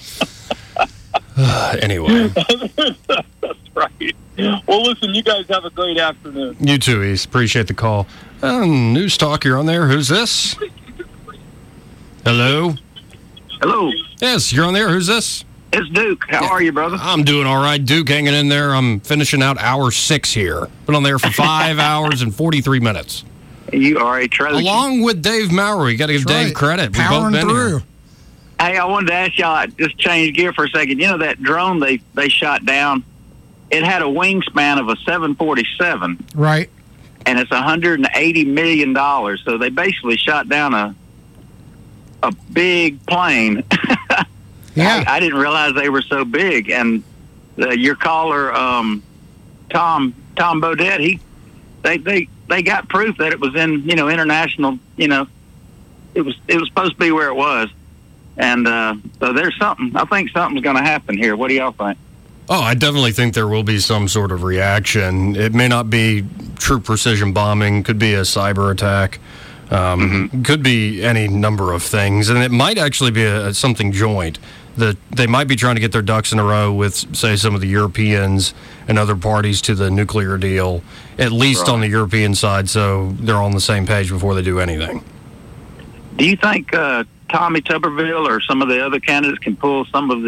S14: Anyway.
S8: That's right. Well, listen, you guys have a great afternoon.
S14: You too, East. Appreciate the call. News Talk, you're on there. Who's this? Hello?
S9: Hello.
S14: Yes, you're on there. Who's this?
S9: It's Duke. How are you, brother?
S14: I'm doing all right. Duke, hanging in there. I'm finishing out hour 6 here. Been on there for 5 hours and 43 minutes.
S9: You are a treasure.
S14: Along with Dave Mowry. Got to give Dave credit. We've both been through.
S9: Hey, I wanted to ask y'all, just change gear for a second. That drone they shot down, it had a wingspan of a 747.
S15: Right.
S9: And it's $180 million. So they basically shot down a big plane.
S15: Yeah.
S9: I didn't realize they were so big. And your caller, Tom Bodette, they got proof that it was in, international, it was supposed to be where it was. And so there's something. I think something's going to happen here. What do y'all think?
S14: Oh, I definitely think there will be some sort of reaction. It may not be true precision bombing. Could be a cyber attack. Could be any number of things. And it might actually be something joint. That they might be trying to get their ducks in a row with, say, some of the Europeans and other parties to the nuclear deal, at least on the European side, so they're on the same page before they do anything.
S9: Do you think Tommy Tuberville or some of the other candidates can pull some of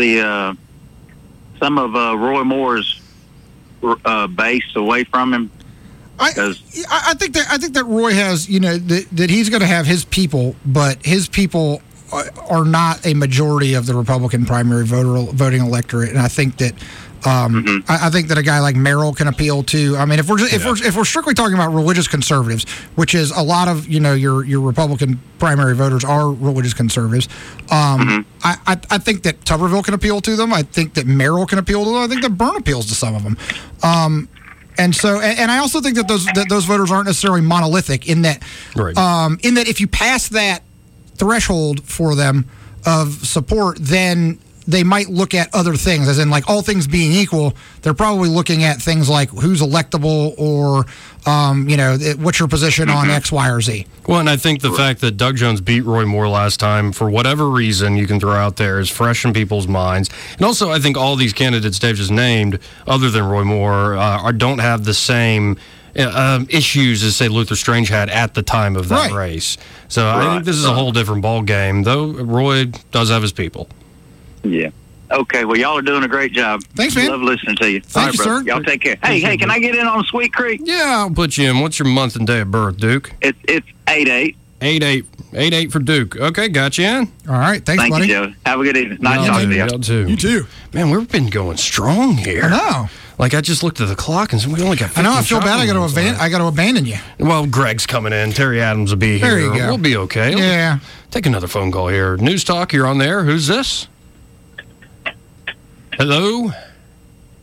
S9: Roy Moore's base away from him?
S15: I think that Roy has, that he's going to have his people, but his people are not a majority of the Republican primary voting electorate, and I think that I think that a guy like Merrill can appeal to. I mean, if we're strictly talking about religious conservatives, which is a lot of your Republican primary voters are religious conservatives, I think that Tuberville can appeal to them. I think that Merrill can appeal to them. I think that Byrne appeals to some of them. And so, and I also think that those voters aren't necessarily monolithic in that, if you pass that threshold for them of support, then they might look at other things, as in, like, all things being equal, they're probably looking at things like who's electable or, what's your position on X, Y, or Z.
S14: Well, and I think the fact that Doug Jones beat Roy Moore last time, for whatever reason you can throw out there, is fresh in people's minds. And also, I think all these candidates Dave just named, other than Roy Moore, don't have the same issues as, say, Luther Strange had at the time of that race. So I think this is a whole different ball game, though Roy does have his people.
S9: Yeah. Okay, well, y'all are doing a great job.
S15: Thanks, man.
S9: Love listening to you.
S15: Thank you, sir.
S9: Y'all take care. Hey, can I get in on Sweet Creek?
S14: Yeah, I'll put you in. What's your month and day of birth, Duke?
S9: It's 8/8.
S14: 8/8 for Duke. Okay, got you in.
S15: All right, thanks,
S9: Thank
S15: buddy.
S9: You, Joe. Have a good evening. Nice talking to you.
S14: Y'all too.
S15: You too.
S14: Man, we've been going strong here.
S15: I know.
S14: Like, I just looked at the clock and we only got 15
S15: I know, I feel bad. I got to abandon you.
S14: Well, Greg's coming in. Terry Adams will be here.
S15: There you go.
S14: We'll be okay.
S15: Yeah.
S14: Take another phone call here. News Talk, you're on there. Who's this? Hello?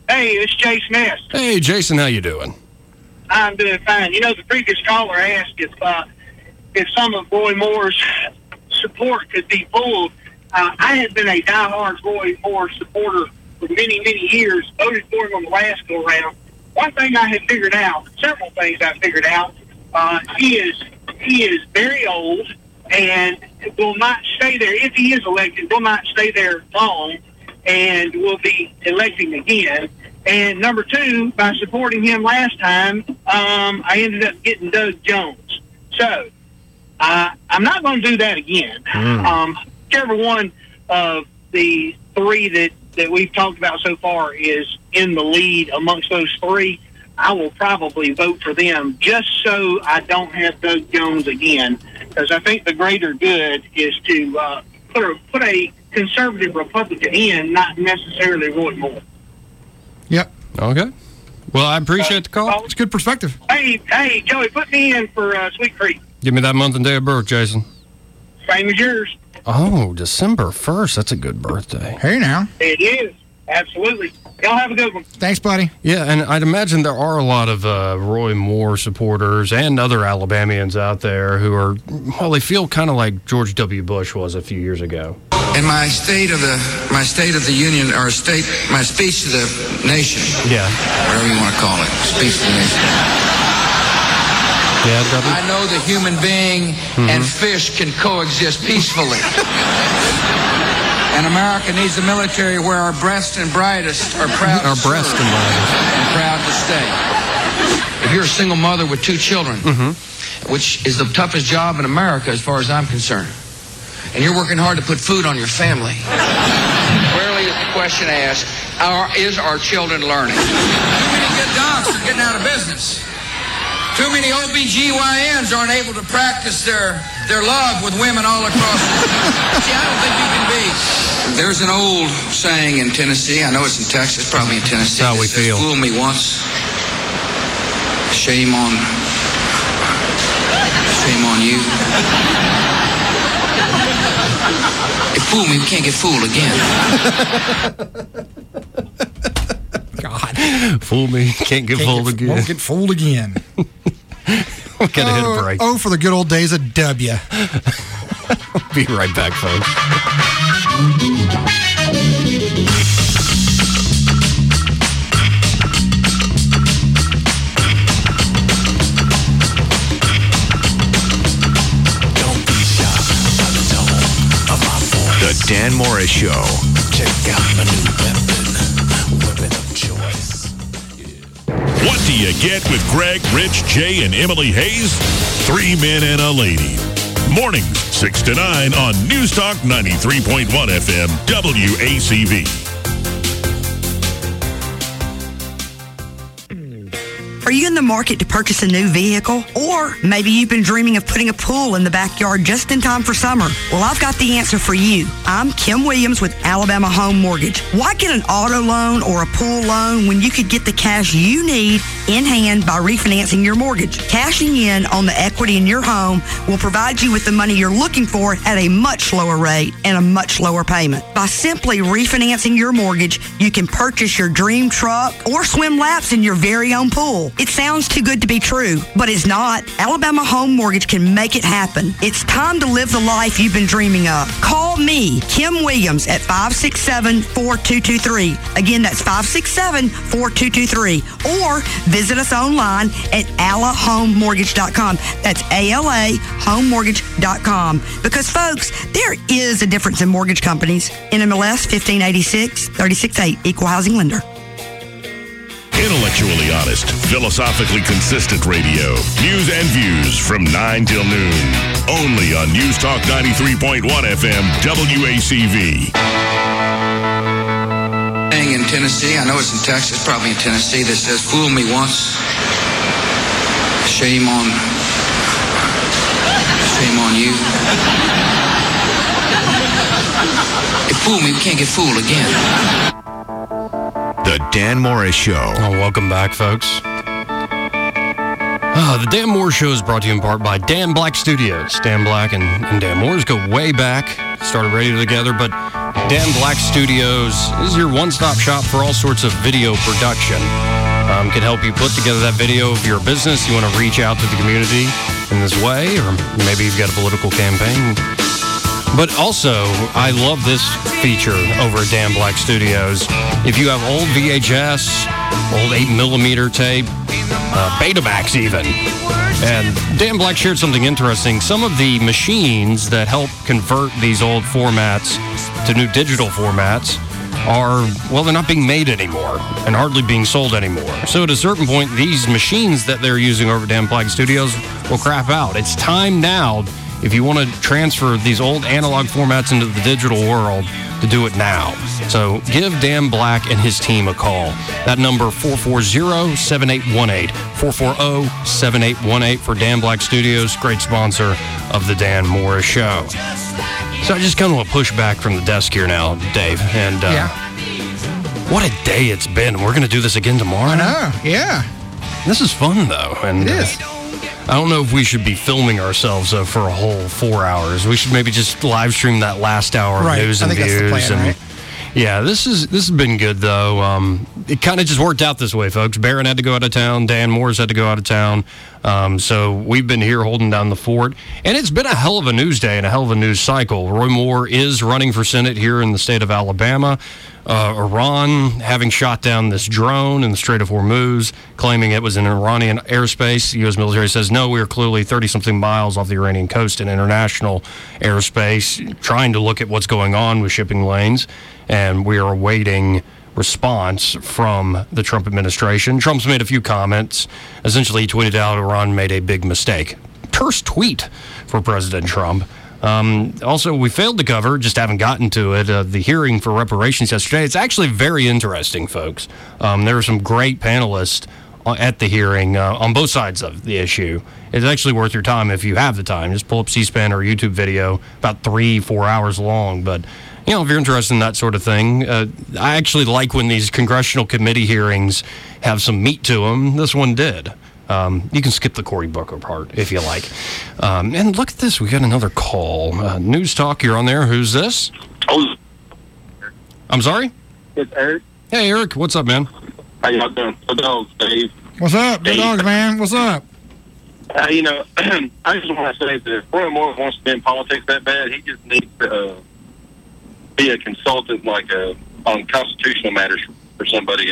S21: Hey, it's Jason S.
S14: Hey, Jason, how you doing?
S21: I'm doing fine. You know, the previous caller asked if some of Roy Moore's support could be pulled. I have been a diehard Roy Moore supporter for many, many years. Voted for him on the last go round. One thing I have figured out, several things I've figured out, he is very old and will not stay there. If he is elected, will not stay there long and will be electing again. And number two, by supporting him last time, I ended up getting Doug Jones. So I'm not going to do that again. Whichever one of the three that we've talked about so far is in the lead amongst those three, I will probably vote for them just so I don't have Doug Jones again, because I think the greater good is to put a conservative Republican in, not necessarily Roy Moore.
S15: Yep.
S14: Okay. Well, I appreciate the call.
S15: It's good perspective.
S21: Hey, Joey, put me in for Sweet Creek.
S14: Give me that month and day of birth, Jason.
S21: Same as yours.
S14: Oh, December 1st. That's a good birthday.
S15: Hey, now.
S21: It is. Absolutely. Y'all have a good one.
S15: Thanks, buddy.
S14: Yeah, and I'd imagine there are a lot of Roy Moore supporters and other Alabamians out there who are, well, they feel kind of like George W. Bush was a few years ago.
S10: In my State of the Union, or my speech to the nation. Yeah. Whatever you want to call it. Speech to the nation.
S14: Yeah,
S10: I know the human being and fish can coexist peacefully. And America needs a military where our best and brightest are proud to serve and proud to stay. If you're a single mother with 2 children, which is the toughest job in America as far as I'm concerned, and you're working hard to put food on your family, rarely is the question asked, is our children learning? Too many good docs are getting out of business. Too many OBGYNs aren't able to practice their love with women all across the country. See, I don't think you can be. There's an old saying in Tennessee, I know it's in Texas, probably in Tennessee.
S14: That's how we feel.
S10: Fool me once, shame on you. If fool me, we can't get fooled again.
S15: God.
S14: Fool me, can't get fooled again.
S15: Won't get fooled again.
S14: We gotta hit a break.
S15: Oh, for the good old days of W.
S14: Be right back, folks.
S4: The Dan Morris Show.
S6: Check out my new weapon of choice. What do you get with Greg, Rich, Jay, and Emily Hayes? 3 men and a lady. Mornings, 6 to 9 on Newstalk 93.1 FM, WACV.
S11: Are you in the market to purchase a new vehicle? Or maybe you've been dreaming of putting a pool in the backyard just in time for summer? Well, I've got the answer for you. I'm Kim Williams with Alabama Home Mortgage. Why get an auto loan or a pool loan when you could get the cash you need in hand by refinancing your mortgage? Cashing in on the equity in your home will provide you with the money you're looking for at a much lower rate and a much lower payment. By simply refinancing your mortgage, you can purchase your dream truck or swim laps in your very own pool. It sounds too good to be true, but it's not. Alabama Home Mortgage can make it happen. It's time to live the life you've been dreaming of. Call me, Kim Williams, at 567-4223. Again, that's 567-4223. Or visit us online at alahomemortgage.com. That's ALAhomemortgage.com. Because, folks, there is a difference in mortgage companies. NMLS 1586, 36-8, Equal Housing Lender.
S6: Intellectually honest, philosophically consistent radio. News and views from 9 till noon. Only on News Talk 93.1 FM, WACV.
S10: In Tennessee, I know it's in Texas, probably in Tennessee, that says, fool me once, shame on you. If fool me, we can't get fooled again.
S4: The Dan Morris Show.
S14: Oh, welcome back, folks. The Dan Morris Show is brought to you in part by Dan Black Studios. Dan Black and Dan Morris go way back, started radio together, but Dan Black Studios is your one-stop shop for all sorts of video production. Can help you put together that video of your business. You want to reach out to the community in this way, or maybe you've got a political campaign. But also, I love this feature over at Dan Black Studios. If you have old VHS, old 8mm tape, Betamax even, and Dan Black shared something interesting. Some of the machines that help convert these old formats to new digital formats they're not being made anymore and hardly being sold anymore. So at a certain point, these machines that they're using over at Dan Black Studios will crap out. It's time now, if you want to transfer these old analog formats into the digital world, to do it now. So give Dan Black and his team a call. That number, 440-7818. 440-7818 for Dan Black Studios, great sponsor of the Dan Morris Show. So I just kind of want to push back from the desk here now, Dave. And what a day it's been. We're going to do this again tomorrow.
S15: I know, yeah.
S14: This is fun, though. And,
S15: it is.
S14: I don't know if we should be filming ourselves for a whole 4 hours. We should maybe just live stream that last hour of news and views. That's the plan, right? Yeah, this has been good though. It kind of just worked out this way, folks. Barron had to go out of town. Dan Morris had to go out of town. So we've been here holding down the fort. And it's been a hell of a news day and a hell of a news cycle. Roy Moore is running for Senate here in the state of Alabama. Iran having shot down this drone in the Strait of Hormuz, claiming it was in Iranian airspace. The U.S. military says, no, we are clearly 30-something miles off the Iranian coast in international airspace, trying to look at what's going on with shipping lanes. And we are awaiting response from the Trump administration. Trump's made a few comments. Essentially, he tweeted out Iran made a big mistake. Terse tweet for President Trump. Also, we failed to cover, just haven't gotten to it, the hearing for reparations yesterday. It's actually very interesting, folks. There were some great panelists at the hearing on both sides of the issue. It's actually worth your time if you have the time. Just pull up C-SPAN or a YouTube video, about 3-4 hours long. But, if you're interested in that sort of thing, I actually like when these congressional committee hearings have some meat to them. This one did. You can skip the Cory Booker part if you like. And look at this. We got another call. News Talk, you're on there. Who's this? I'm sorry?
S2: It's Eric.
S14: Hey, Eric. What's up, man?
S2: How y'all doing? The dogs, Dave.
S15: What's up? The dogs, man. What's up?
S2: I just want to say that if Roy Moore wants to be in politics that bad, he just needs to be a consultant on constitutional matters for somebody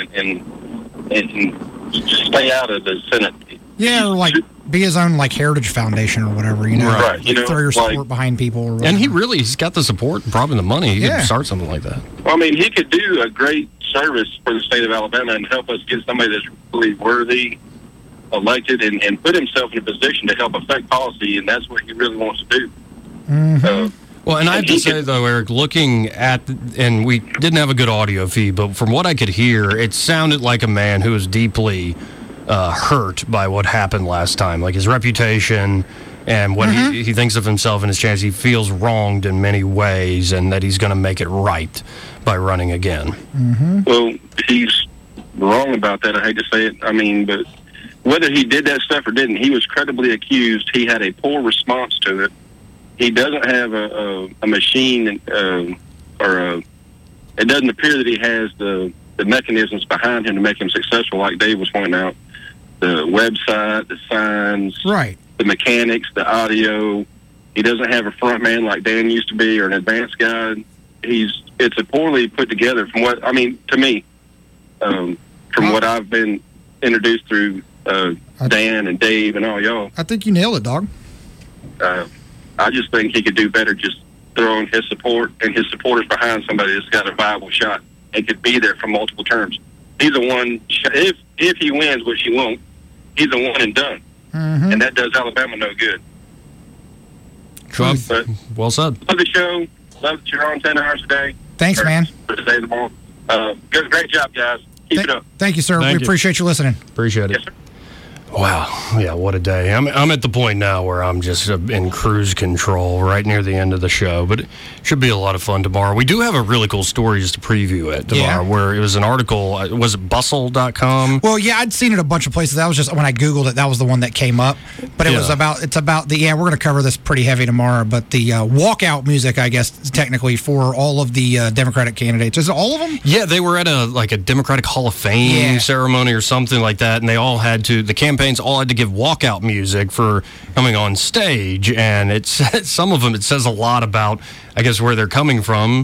S2: and just stay out of the Senate.
S15: Yeah, or be his own heritage foundation or whatever,
S2: Right.
S15: Throw your support behind people or whatever.
S14: And he's got the support and probably the money. He could start something like that.
S2: Well, he could do a great service for the state of Alabama and help us get somebody that's really worthy elected and put himself in a position to help affect policy, and that's what he really wants to do.
S15: Mm-hmm.
S14: Well, and I have to say, though, Eric, looking at, and we didn't have a good audio feed, but from what I could hear, it sounded like a man who was deeply hurt by what happened last time, like his reputation and what he thinks of himself and his chance. He feels wronged in many ways and that he's going to make it right by running again.
S2: Mm-hmm. Well, he's wrong about that. I hate to say it. But whether he did that stuff or didn't, he was credibly accused. He had a poor response to it. He doesn't have a machine, it doesn't appear that he has the mechanisms behind him to make him successful, like Dave was pointing out. The website, the signs,
S15: right,
S2: the mechanics, the audio. He doesn't have a front man like Dan used to be or an advanced guy. It's a poorly put together from what, to me, from what I've been introduced through Dan and Dave and all y'all.
S15: I think you nailed it, dog.
S2: I just think he could do better just throwing his support and his supporters behind somebody that's got a viable shot and could be there for multiple terms. He's the one, if he wins, which he won't, he's the one and done. Mm-hmm. And that does Alabama no good.
S14: Truth. But well said.
S2: Love the show. Love that you're on 10 hours a day.
S15: Thanks, man.
S2: For today and tomorrow. Great job, guys. Keep it up.
S15: Thank you, sir. We appreciate you listening.
S14: Appreciate it.
S2: Yes, sir.
S14: Wow. Yeah, what a day. I'm at the point now where I'm just in cruise control right near the end of the show, but it should be a lot of fun tomorrow. We do have a really cool story just to preview it tomorrow, where it was an article, was it bustle.com?
S15: Well, yeah, I'd seen it a bunch of places. That was just, when I Googled it, that was the one that came up. But it's about we're going to cover this pretty heavy tomorrow, but the walkout music, I guess, technically, for all of the Democratic candidates. Is it all of them?
S14: Yeah, they were at a Democratic Hall of Fame ceremony or something like that, and they all had to, the campaigns all had to give walkout music for coming on stage, and some of them, it says a lot about, I guess, where they're coming from.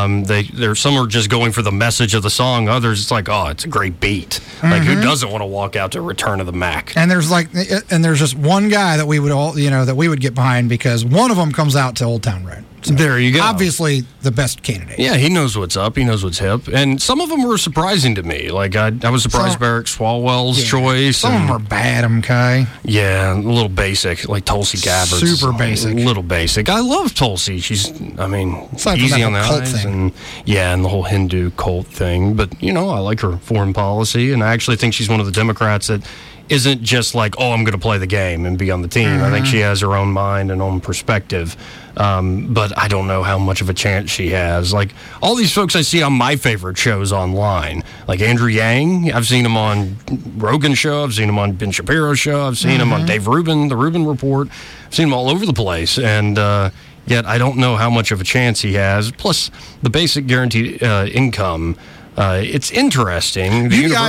S14: Some are just going for the message of the song. Others, it's like, oh, it's a great beat. Like, who doesn't want to walk out to Return of the Mac?
S15: And there's just one guy that we would all, that we would get behind, because one of them comes out to Old Town Road. So
S14: there you go.
S15: Obviously, the best candidate.
S14: Yeah, he knows what's up. He knows what's hip. And some of them were surprising to me. Like, I was surprised by Eric Swalwell's choice.
S15: Some of them are bad, okay?
S14: Yeah, a little basic, like Tulsi Gabbard.
S15: Super basic.
S14: A little basic. I love Tulsi. She's, easy on the eyes. And the whole Hindu cult thing. But, I like her foreign policy. And I actually think she's one of the Democrats that isn't just like, oh, I'm going to play the game and be on the team. I think she has her own mind and own perspective. But I don't know how much of a chance she has. Like, all these folks I see on my favorite shows online, like Andrew Yang, I've seen him on Rogan's show, I've seen him on Ben Shapiro's show, I've seen him on Dave Rubin, the Rubin Report, I've seen him all over the place, and yet I don't know how much of a chance he has. Plus, the basic guaranteed income, it's interesting.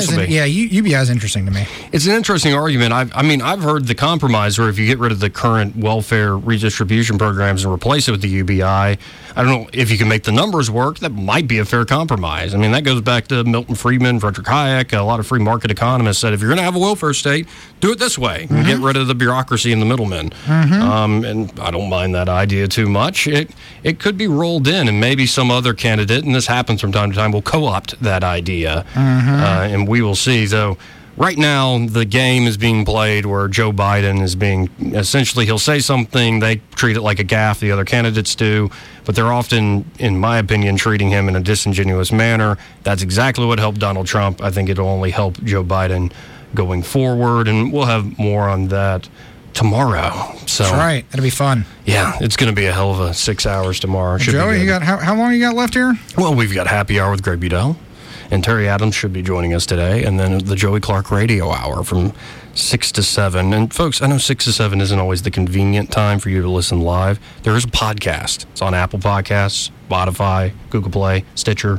S15: UBI is interesting to me.
S14: It's an interesting argument. I've heard the compromise where if you get rid of the current welfare redistribution programs and replace it with the UBI, I don't know if you can make the numbers work. That might be a fair compromise. That goes back to Milton Friedman, Frederick Hayek. A lot of free market economists said if you're going to have a welfare state, do it this way. Get rid of the bureaucracy and the middlemen. And I don't mind that idea too much. It could be rolled in, and maybe some other candidate, and this happens from time to time, will co-opt that idea. And we will see. Though right now, the game is being played where Joe Biden is being, essentially, he'll say something, they treat it like a gaffe, the other candidates do, but they're often, in my opinion, treating him in a disingenuous manner. That's exactly what helped Donald Trump. I think it'll only help Joe Biden going forward, and we'll have more on that tomorrow. So
S15: that's right. It'll be fun.
S14: Yeah, it's going to be a hell of a 6 hours tomorrow.
S15: Joey, you got how long you got left here?
S14: Well, we've got Happy Hour with Greg Budell. And Terry Adams should be joining us today. And then the Joey Clark Radio Hour from 6 to 7. And folks, I know 6 to 7 isn't always the convenient time for you to listen live. There is a podcast. It's on Apple Podcasts, Spotify, Google Play, Stitcher,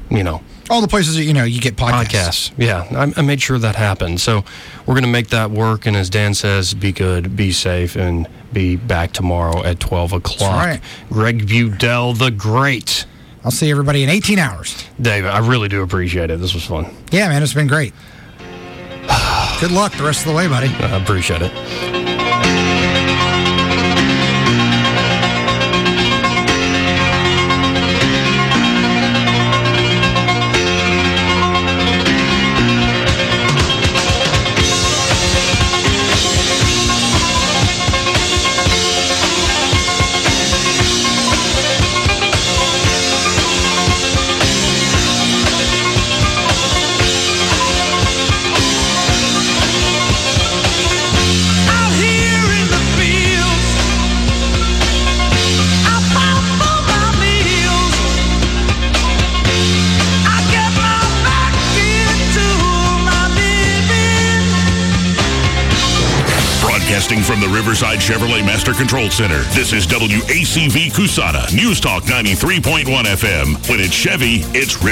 S15: all the places that, you get podcasts.
S14: Yeah, I made sure that happened. So we're going to make that work. And as Dan says, be good, be safe, and be back tomorrow at 12 o'clock.
S15: That's right.
S14: Greg Budell, the Great.
S15: I'll see everybody in 18 hours.
S14: Dave, I really do appreciate it. This was fun.
S15: Yeah, man, it's been great. Good luck the rest of the way, buddy.
S14: I appreciate it.
S6: From the Riverside Chevrolet Master Control Center, this is WACV Cusana, News Talk 93.1 FM. When it's Chevy, it's